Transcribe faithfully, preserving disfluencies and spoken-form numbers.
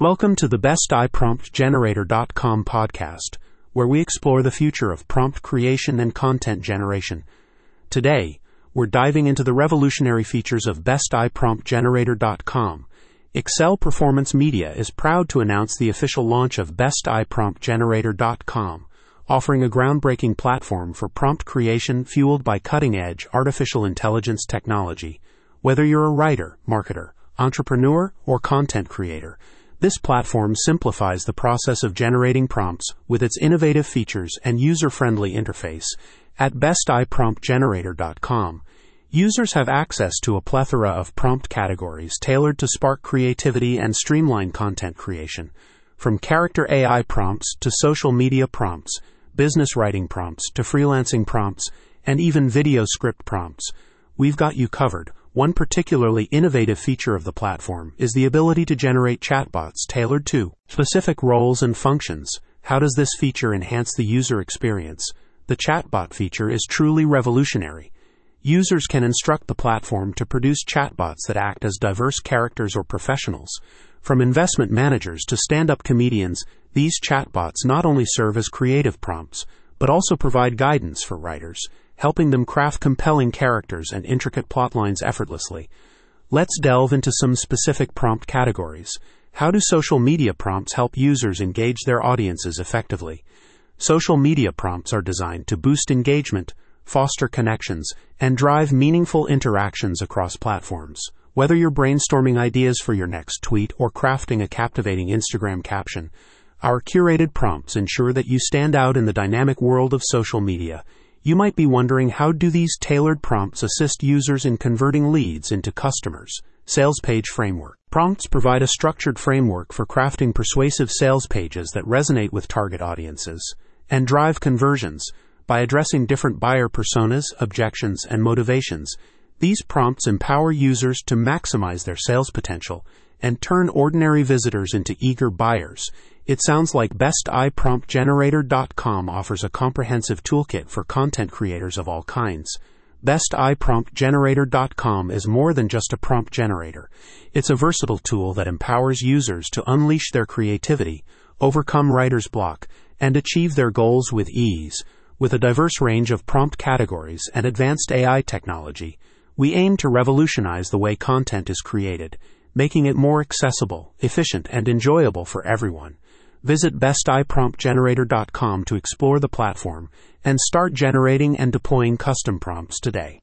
Welcome to the best I prompt generator dot com podcast, where we explore the future of prompt creation and content generation. Today, we're diving into the revolutionary features of best I prompt generator dot com. Excel Performance Media is proud to announce the official launch of best I prompt generator dot com, offering a groundbreaking platform for prompt creation fueled by cutting-edge artificial intelligence technology. Whether you're a writer, marketer, entrepreneur, or content creator, this platform simplifies the process of generating prompts with its innovative features and user-friendly interface. At best I prompt generator dot com, users have access to a plethora of prompt categories tailored to spark creativity and streamline content creation. From character A I prompts to social media prompts, business writing prompts to freelancing prompts, and even video script prompts, we've got you covered. One particularly innovative feature of the platform is the ability to generate chatbots tailored to specific roles and functions. How does this feature enhance the user experience? The chatbot feature is truly revolutionary. Users can instruct the platform to produce chatbots that act as diverse characters or professionals. From investment managers to stand-up comedians, these chatbots not only serve as creative prompts, but also provide guidance for writers, helping them craft compelling characters and intricate plotlines effortlessly. Let's delve into some specific prompt categories. How do social media prompts help users engage their audiences effectively? Social media prompts are designed to boost engagement, foster connections, and drive meaningful interactions across platforms. Whether you're brainstorming ideas for your next tweet or crafting a captivating Instagram caption, our curated prompts ensure that you stand out in the dynamic world of social media. You might be wondering, how do these tailored prompts assist users in converting leads into customers? Sales Page Framework. Prompts provide a structured framework for crafting persuasive sales pages that resonate with target audiences and drive conversions. By addressing different buyer personas, objections, and motivations, these prompts empower users to maximize their sales potential and turn ordinary visitors into eager buyers. It sounds like best I prompt generator dot com offers a comprehensive toolkit for content creators of all kinds. best I prompt generator dot com is more than just a prompt generator. It's a versatile tool that empowers users to unleash their creativity, overcome writer's block, and achieve their goals with ease. With a diverse range of prompt categories and advanced A I technology, we aim to revolutionize the way content is created, making it more accessible, efficient, and enjoyable for everyone. Visit best I prompt generator dot com to explore the platform and start generating and deploying custom prompts today.